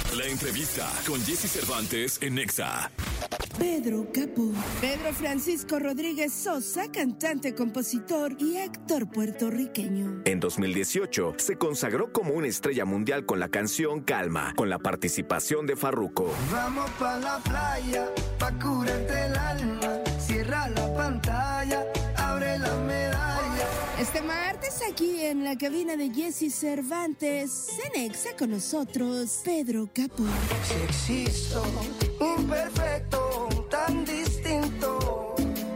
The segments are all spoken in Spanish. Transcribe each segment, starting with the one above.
La entrevista con Jesse Cervantes en Nexa. Pedro Capó. Pedro Francisco Rodríguez Sosa, cantante, compositor y actor puertorriqueño. En 2018 se consagró como una estrella mundial con la canción Calma, con la participación de Farruko. Vamos pa' la playa, pa' curarte el alma. Cierra la pantalla, abre la medalla. Este martes aquí en la cabina de Jesse Cervantes, en Nexa con nosotros, Pedro Capó. Si existo, imperfecto, tan distinto,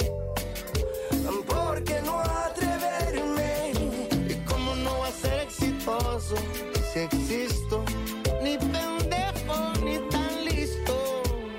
¿por qué no atreverme? ¿Y cómo no va a ser exitoso? Si existo, ni pendejo, ni tan listo.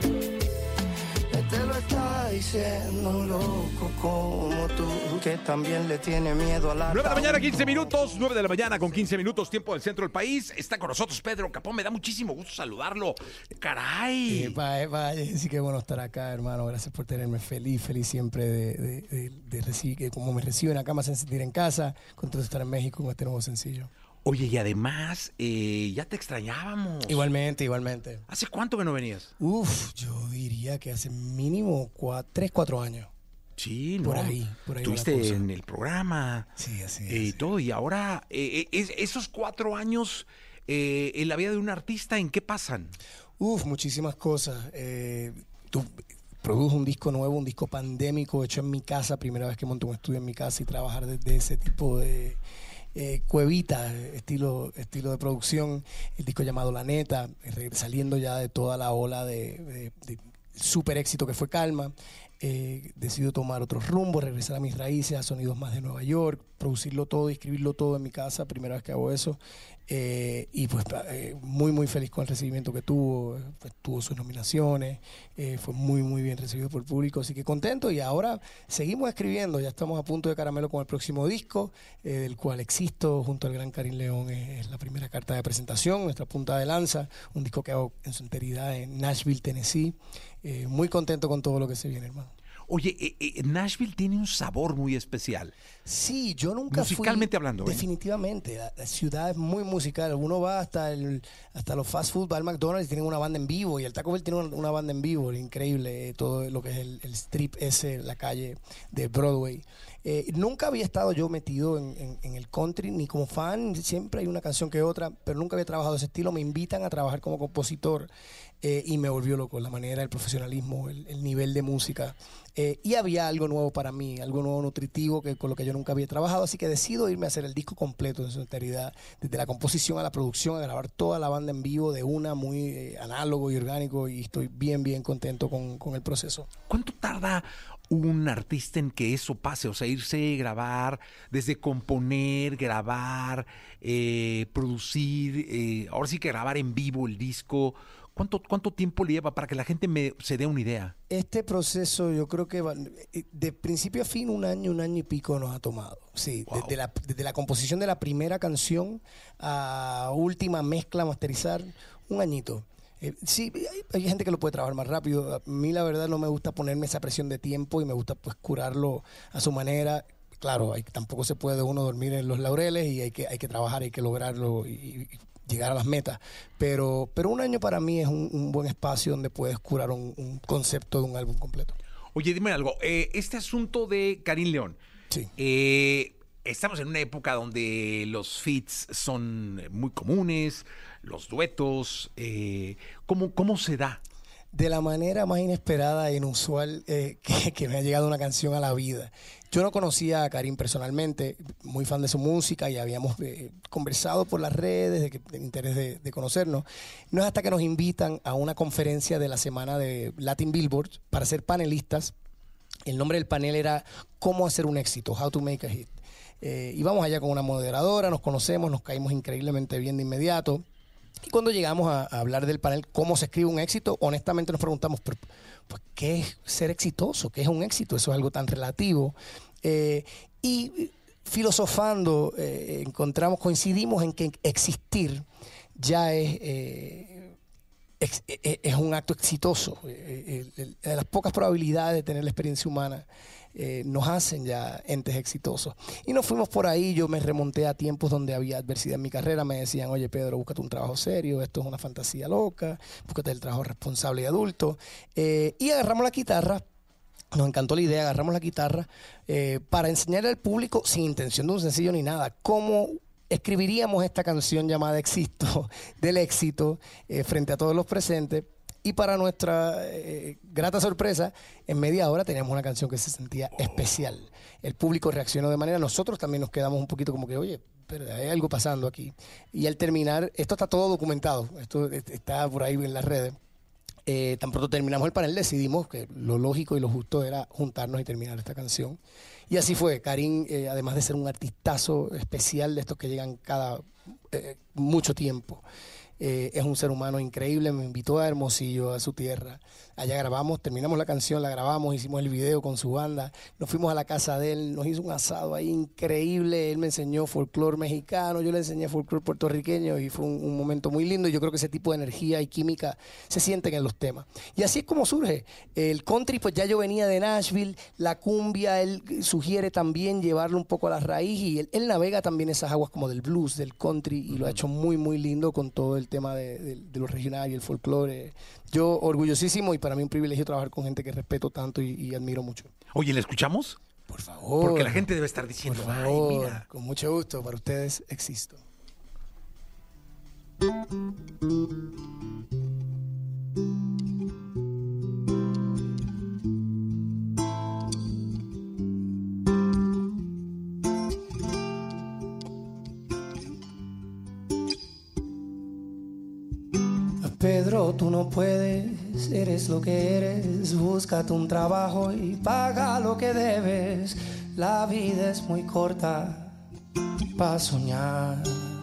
Te lo está diciendo loco como tú, que también le tiene miedo a la... 9 de la mañana, 15 minutos. 9 de la mañana con 15 minutos, tiempo del centro del país. Está con nosotros Pedro Capó. Me da muchísimo gusto saludarlo. ¡Caray! Sí, qué bueno estar acá, hermano. Gracias por tenerme feliz siempre de recibir, que como me reciben acá me hacen sentir en casa. Contento de estar en México con este nuevo sencillo. Oye, y además, ya te extrañábamos. Igualmente. ¿Hace cuánto que no venías? Yo diría que hace mínimo 3-4 años. Sí, Por ¿no? ahí. Estuviste en el programa. Sí, así Y es. todo. Y ahora, esos 4 años en la vida de un artista, ¿en qué pasan? Muchísimas cosas. Produjo un disco nuevo, un disco pandémico hecho en mi casa, primera vez que monto un estudio en mi casa y trabajar desde ese tipo de cuevita, estilo de producción. El disco llamado La Neta, saliendo ya de toda la ola de súper éxito que fue Calma. Decido tomar otros rumbos, regresar a mis raíces, a sonidos más de Nueva York, producirlo todo y escribirlo todo en mi casa, primera vez que hago eso. Y pues muy feliz con el recibimiento que tuvo. Tuvo sus nominaciones, fue muy bien recibido por el público, así que contento. Y ahora seguimos escribiendo, ya estamos a punto de caramelo con el próximo disco, del cual Existo junto al gran Karim León es la primera carta de presentación, nuestra punta de lanza, un disco que hago en su enteridad en Nashville, Tennessee. Muy contento con todo lo que se viene, hermano. Oye, Nashville tiene un sabor muy especial. Sí, yo nunca musicalmente fui, hablando. Definitivamente, la ciudad es muy musical. Uno va hasta los fast food, va al McDonald's y tienen una banda en vivo, y el Taco Bell tiene una banda en vivo, increíble, todo lo que es el strip ese, la calle de Broadway. Nunca había estado yo metido en el country, ni como fan, siempre hay una canción que otra, pero nunca había trabajado ese estilo. Me invitan a trabajar como compositor y me volvió loco la manera, el profesionalismo, el nivel de música. Y había algo nuevo para mí, algo nuevo nutritivo con lo que yo nunca había trabajado, así que decido irme a hacer el disco completo en su enteridad, desde la composición a la producción, a grabar toda la banda en vivo de una, muy análogo y orgánico, y estoy bien contento con el proceso. ¿Cuánto tarda un artista en que eso pase? O sea, irse, grabar, desde componer, grabar, producir, ahora sí que grabar en vivo el disco. ¿Cuánto tiempo le lleva para que la gente se dé una idea? Este proceso yo creo que de principio a fin un año y pico nos ha tomado. Sí, wow. desde la composición de la primera canción a última mezcla, masterizar, un añito. Sí, hay gente que lo puede trabajar más rápido. A mí la verdad no me gusta ponerme esa presión de tiempo y me gusta pues curarlo a su manera. Claro, tampoco se puede uno dormir en los laureles y hay que trabajar, hay que lograrlo y llegar a las metas, pero un año para mí es un buen espacio donde puedes curar un concepto de un álbum completo. Oye, dime algo, este asunto de Karim León, sí. Estamos en una época donde los feats son muy comunes, los duetos, ¿cómo se da? De la manera más inesperada e inusual que me ha llegado una canción a la vida. Yo no conocía a Karim personalmente, muy fan de su música, y habíamos conversado por las redes, de interés de conocernos. No es hasta que nos invitan a una conferencia de la semana de Latin Billboard para ser panelistas. El nombre del panel era ¿Cómo hacer un éxito? How to make a hit. Íbamos allá con una moderadora, nos conocemos, nos caímos increíblemente bien de inmediato. Y cuando llegamos a hablar del panel, ¿cómo se escribe un éxito? Honestamente nos preguntamos, pues, ¿qué es ser exitoso? ¿Qué es un éxito? Eso es algo tan relativo. Y filosofando, coincidimos en que existir ya es un acto exitoso. De las pocas probabilidades de tener la experiencia humana nos hacen ya entes exitosos. Y nos fuimos por ahí. Yo me remonté a tiempos donde había adversidad en mi carrera. Me decían, oye Pedro, búscate un trabajo serio, esto es una fantasía loca, búscate el trabajo responsable y adulto. Y agarramos la guitarra. Nos encantó la idea, agarramos la guitarra para enseñarle al público, sin intención de un sencillo ni nada, cómo escribiríamos esta canción llamada Existo, del éxito, frente a todos los presentes. Y para nuestra grata sorpresa, en media hora teníamos una canción que se sentía especial. El público reaccionó de manera, nosotros también nos quedamos un poquito como que, oye, pero hay algo pasando aquí. Y al terminar, esto está todo documentado, esto está por ahí en las redes. Tan pronto terminamos el panel, decidimos que lo lógico y lo justo era juntarnos y terminar esta canción. Y así fue. Karim, además de ser un artistazo especial de estos que llegan cada mucho tiempo, es un ser humano increíble. Me invitó a Hermosillo, a su tierra. Allá grabamos, terminamos la canción, la grabamos, hicimos el video con su banda. Nos fuimos a la casa de él, nos hizo un asado ahí increíble. Él me enseñó folclore mexicano, yo le enseñé folclore puertorriqueño y fue un momento muy lindo. Y yo creo que ese tipo de energía y química se sienten en los temas. Y así es como surge. El country, pues ya yo venía de Nashville, la cumbia, él sugiere también llevarlo un poco a la raíz y él navega también esas aguas como del blues, del country y lo ha hecho muy, muy lindo con todo el tema de lo regional y el folclore. Yo orgullosísimo y para mí un privilegio trabajar con gente que respeto tanto y admiro mucho. Oye, ¿le escuchamos? Por favor. Porque la gente debe estar diciendo, por favor, ay, mira. con mucho gusto, para ustedes existo. Pedro, tú no puedes, eres lo que eres, búscate un trabajo y paga lo que debes. La vida es muy corta para soñar.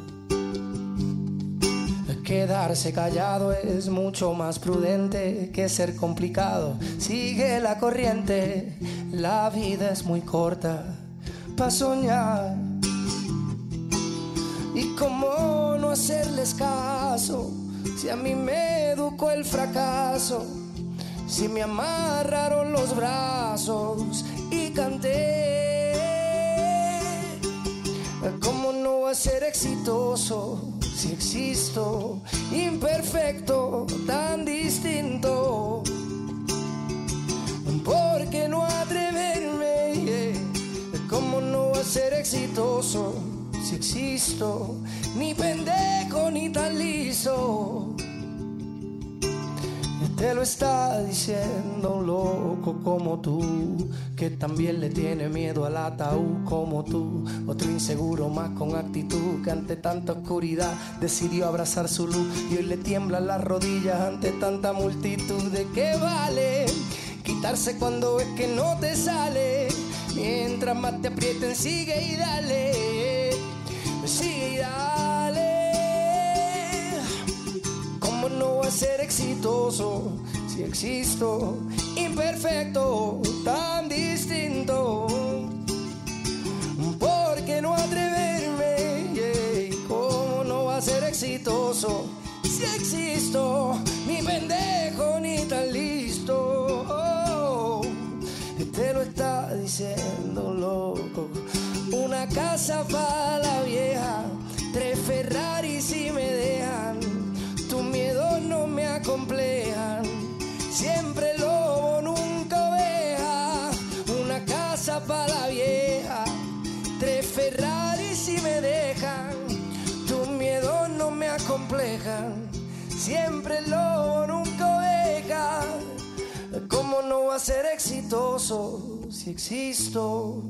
Quedarse callado es mucho más prudente que ser complicado. Sigue la corriente, la vida es muy corta para soñar. Y cómo no hacerles caso, si a mí me educó el fracaso, si me amarraron los brazos y canté. ¿Cómo no va a ser exitoso si existo, imperfecto, tan distinto? ¿Por qué no atreverme? ¿Cómo no va a ser exitoso si existo, ni pendejo ni tan liso? Te lo está diciendo un loco como tú, que también le tiene miedo al ataúd como tú. Otro inseguro más con actitud, que ante tanta oscuridad decidió abrazar su luz. Y hoy le tiemblan las rodillas ante tanta multitud. ¿De qué vale quitarse cuando ves que no te sale? Mientras más te aprieten, sigue y dale, sigue y dale. ¿Cómo no va a ser exitoso si existo, imperfecto, tan distinto? ¿Por qué no atreverme? Yeah. ¿Cómo no va a ser exitoso si existo, ni pendejo ni tan listo? Oh, te lo está diciendo loco. Una casa para la vieja, 3 Ferraris si me dejan. Tus miedos no me acomplejan, siempre lobo, nunca oveja. Una casa para la vieja, 3 Ferraris si me dejan. Tus miedos no me acomplejan, siempre lobo, nunca oveja. ¿Cómo no va a ser exitoso si existo?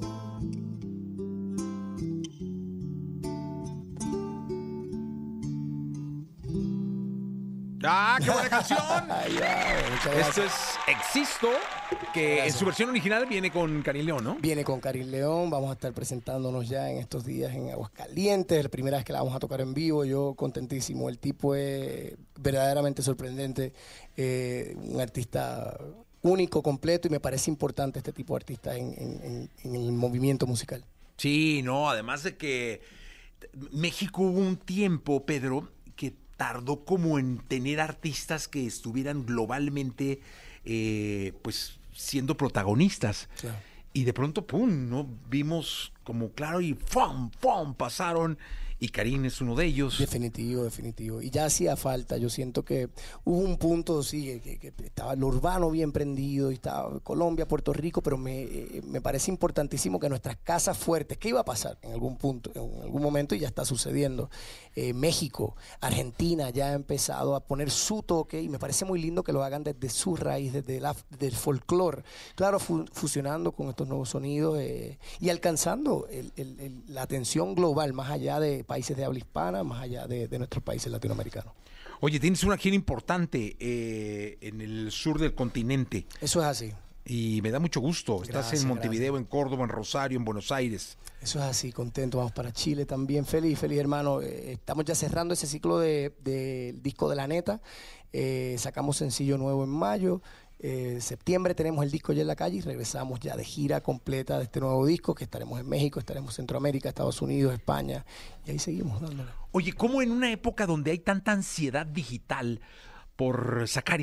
¡Ah, qué buena canción! Ay, muchas gracias. Esto es Existo, que en su versión original viene con Karim León, ¿no? Viene con Karim León, vamos a estar presentándonos ya en estos días en Aguascalientes, es la primera vez que la vamos a tocar en vivo, yo contentísimo, el tipo es verdaderamente sorprendente, un artista único, completo, y me parece importante este tipo de artistas en el movimiento musical. Sí, no, además de que México hubo un tiempo, Pedro, que tardó como en tener artistas que estuvieran globalmente, pues, siendo protagonistas. Claro. y de pronto, pum, ¿no? Vimos como claro y ¡fum! ¡Fum! Pasaron. Y Karim es uno de ellos. Definitivo. Y ya hacía falta. Yo siento que hubo un punto, sí, que estaba lo urbano bien prendido, y estaba Colombia, Puerto Rico, pero me parece importantísimo que nuestras casas fuertes, ¿qué iba a pasar en algún punto, en algún momento, y ya está sucediendo? México, Argentina ya ha empezado a poner su toque, y me parece muy lindo que lo hagan desde su raíz, desde del folclore. Claro, fusionando con estos nuevos sonidos y alcanzando la atención global, más allá de países de habla hispana, más allá de nuestros países latinoamericanos. Oye, tienes una gira importante en el sur del continente. Eso es así. Y me da mucho gusto. Estás en Montevideo, gracias. En Córdoba, en Rosario, en Buenos Aires. Eso es así, contento. Vamos para Chile también. Feliz, hermano. Estamos ya cerrando ese ciclo del disco de La Neta. Sacamos sencillo nuevo en mayo. Septiembre tenemos el disco ya en la calle y regresamos ya de gira completa de este nuevo disco, que estaremos en México, estaremos en Centroamérica, Estados Unidos, España, y ahí seguimos dándole. Oye, ¿cómo en una época donde hay tanta ansiedad digital por sacar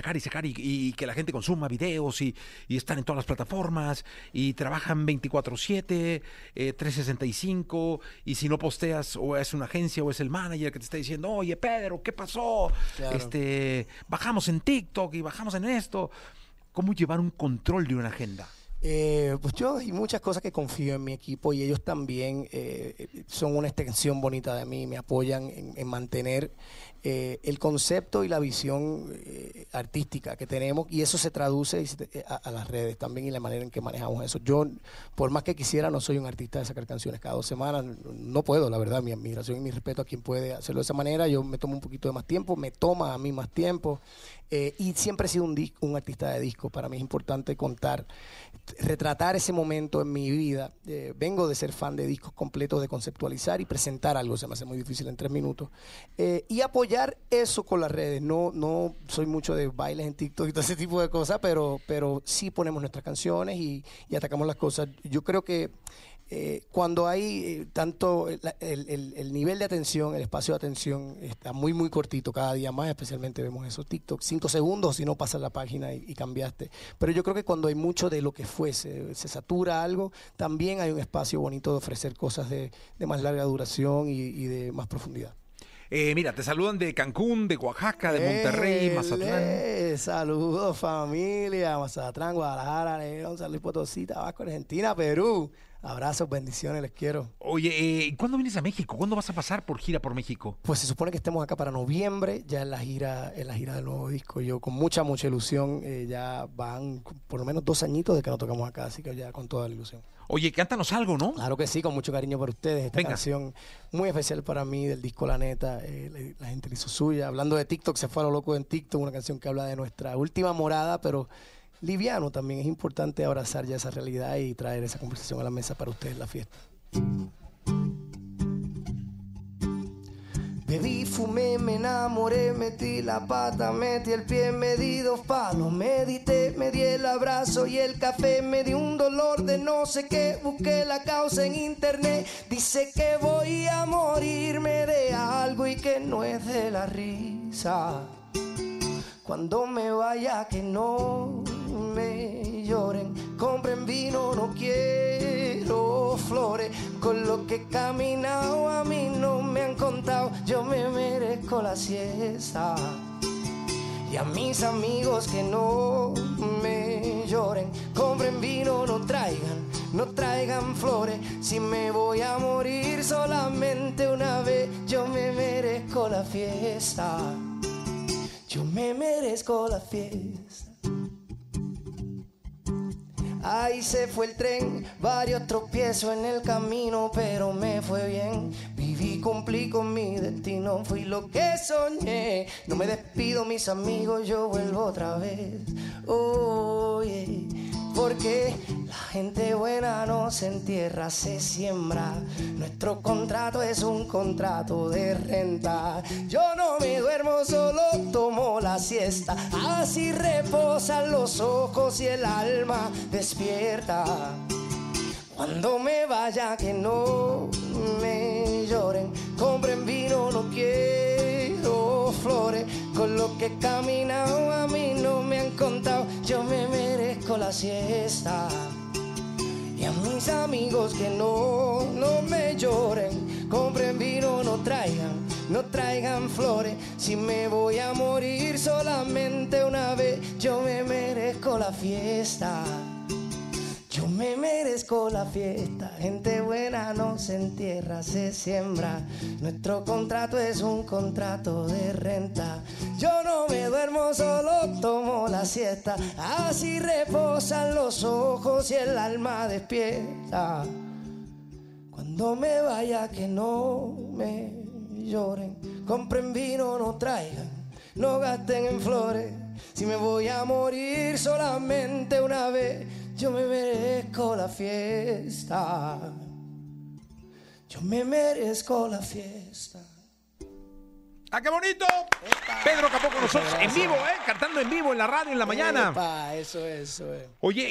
y que la gente consuma videos y están en todas las plataformas y trabajan 24/7, 365, y si no posteas, o es una agencia o es el manager que te está diciendo, oye Pedro, ¿qué pasó? Claro. Bajamos en TikTok y bajamos en esto. ¿Cómo llevar un control de una agenda? Pues yo hay muchas cosas que confío en mi equipo, y ellos también son una extensión bonita de mí, me apoyan en mantener el concepto y la visión artística que tenemos, y eso se traduce a las redes también, y la manera en que manejamos eso. Yo, por más que quisiera, no soy un artista de sacar canciones cada 2 semanas, no puedo, la verdad. Mi admiración y mi respeto a quien puede hacerlo de esa manera. Yo me tomo un poquito de más tiempo, me toma a mí más tiempo, y siempre he sido un artista de disco. Para mí es importante retratar ese momento en mi vida. Vengo de ser fan de discos completos, de conceptualizar y presentar algo. Se me hace muy difícil en 3 minutos. Y apoyar eso con las redes. No soy mucho de bailes en TikTok y todo ese tipo de cosas, pero sí ponemos nuestras canciones y atacamos las cosas. Yo creo que cuando hay tanto el nivel de atención, el espacio de atención está muy muy cortito cada día más, especialmente vemos esos TikTok 5 segundos si no pasas la página y cambiaste. Pero yo creo que cuando hay mucho de lo que se satura algo, también hay un espacio bonito de ofrecer cosas de más larga duración y de más profundidad. Mira, te saludan de Cancún, de Oaxaca, de Monterrey, Mazatlán. Saludos familia, Mazatlán, Guadalajara, León, San Luis Potosí, Tabasco, Argentina, Perú. Abrazos, bendiciones, les quiero. Oye, ¿cuándo vienes a México? ¿Cuándo vas a pasar por gira por México? Pues se supone que estemos acá para noviembre, ya en la gira del nuevo disco. Yo con mucha ilusión, ya van por lo menos 2 añitos de que nos tocamos acá, así que ya con toda la ilusión. Oye, cántanos algo, ¿no? Claro que sí, con mucho cariño para ustedes. Esta canción muy especial para mí del disco La Neta, la gente le hizo suya. Hablando de TikTok, se fue a lo loco en TikTok, una canción que habla de nuestra última morada, pero liviano también. Es importante abrazar ya esa realidad y traer esa conversación a la mesa para ustedes en la fiesta. Bebí, fumé, me enamoré, metí la pata, metí el pie, me di 2 palos, medité, me di el abrazo y el café, me di un dolor de no sé qué, busqué la causa en internet, dice que voy a morirme de algo y que no es de la risa. Cuando me vaya que no me lloren, compren vino, no quiero flores, con lo que he caminado a mí no me han contado, yo me merezco la siesta. Y a mis amigos que no me lloren, compren vino, no traigan flores, si me voy a morir solamente una vez, yo me merezco la fiesta. Yo me merezco la fiesta. Ahí se fue el tren, varios tropiezos en el camino, pero me fue bien. Viví, cumplí con mi destino, fui lo que soñé. No me despido, mis amigos, yo vuelvo otra vez. Oye, porque la gente buena no se entierra, se siembra. Nuestro contrato es un contrato de renta. Yo no me duermo, solo tomo la siesta. Así reposan los ojos y el alma despierta. Cuando me vaya que no me lloren, compren vino, no quiero flores, con lo que he caminado a mí no me han contado, yo me merezco la siesta. mis amigos que no me lloren, compren vino, no traigan flores. Si me voy a morir solamente una vez, yo me merezco la fiesta. Yo me merezco la fiesta. Gente buena no se entierra, se siembra. Nuestro contrato es un contrato de renta. Yo no me duermo, solo tomo la siesta. Así reposan los ojos y el alma despierta. Cuando me vaya que no me lloren, compren vino, no traigan, no gasten en flores. Si me voy a morir solamente una vez, yo me merezco la fiesta. Yo me merezco la fiesta. ¡Ah, qué bonito! Pedro Capó con nosotros en vivo, cantando en vivo en la radio en la mañana. Epa, eso es. Oye,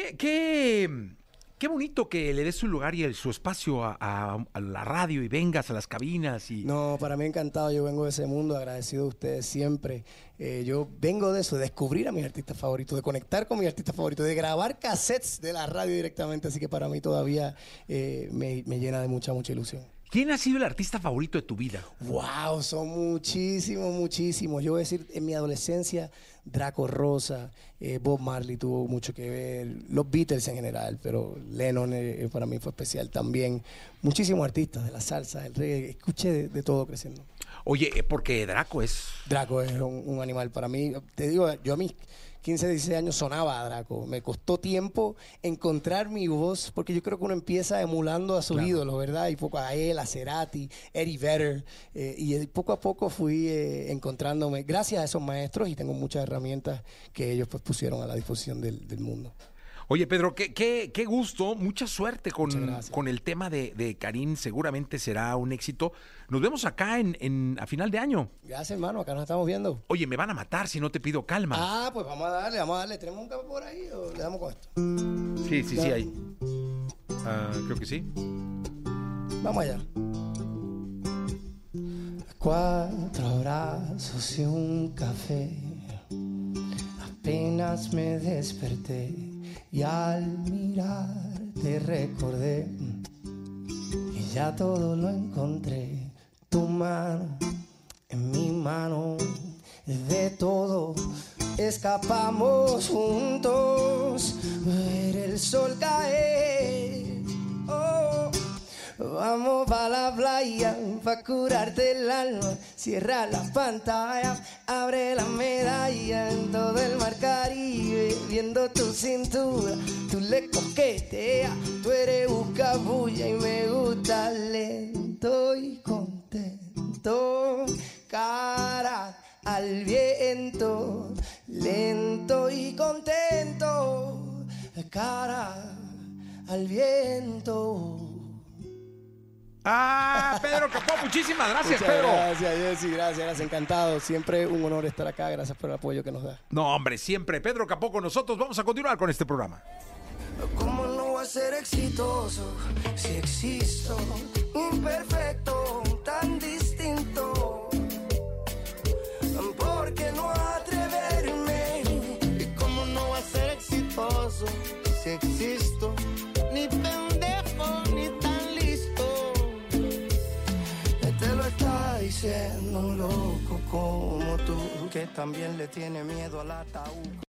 qué bonito que le des su lugar y su espacio a la radio y vengas a las cabinas. No, para mí encantado. Yo vengo de ese mundo, agradecido a ustedes siempre. Yo vengo de eso, de descubrir a mis artistas favoritos, de conectar con mis artistas favoritos, de grabar cassettes de la radio directamente. Así que para mí todavía me llena de mucha ilusión. ¿Quién ha sido el artista favorito de tu vida? Wow, son muchísimos. Yo voy a decir, en mi adolescencia, Draco Rosa, Bob Marley tuvo mucho que ver, los Beatles en general, pero Lennon para mí fue especial también. Muchísimos artistas de la salsa, del reggae, escuché de todo creciendo. Oye, porque Draco es un animal para mí. Te digo, yo a mis 15, 16 años sonaba a Draco. Me costó tiempo encontrar mi voz, porque yo creo que uno empieza emulando a sus ídolos, ¿verdad? Y poco a él, a Cerati, Eddie Vedder. Y poco a poco fui encontrándome, gracias a esos maestros, y tengo muchas herramientas que ellos pues pusieron a la disposición del mundo. Oye, Pedro, qué gusto, mucha suerte con el tema de Karim, seguramente será un éxito. Nos vemos acá a final de año. Gracias, hermano, acá nos estamos viendo. Oye, me van a matar si no te pido calma. Ah, pues vamos a darle. ¿Tenemos un café por ahí o le damos con esto? Sí, hay. Creo que sí. Vamos allá. 4 abrazos y un café. Apenas me desperté y al mirarte recordé que ya todo lo encontré. Tu mano en mi mano, de todo escapamos juntos, ver el sol caer. Oh, vamos pa' la playa, pa' curarte el alma. Cierra la pantalla, abre la medalla. En todo el mar Caribe, viendo tu cintura, tú le coqueteas. Tú eres buscabulla y me gusta lento y contento. Cara al viento, lento y contento. Cara al viento. Pedro Capó, muchísimas gracias, Muchas Pedro. Gracias, Jessy, gracias, encantado. Siempre un honor estar acá, gracias por el apoyo que nos da. No, hombre, siempre. Pedro Capó con nosotros. Vamos a continuar con este programa. ¿Cómo no va a ser exitoso si existo imperfecto, tan distinto? ¿Por qué no atreverme? ¿Y cómo no va a ser exitoso si existo ni pendejo ni tan listo? Te lo está diciendo un loco como tú, que también le tiene miedo al ataúd.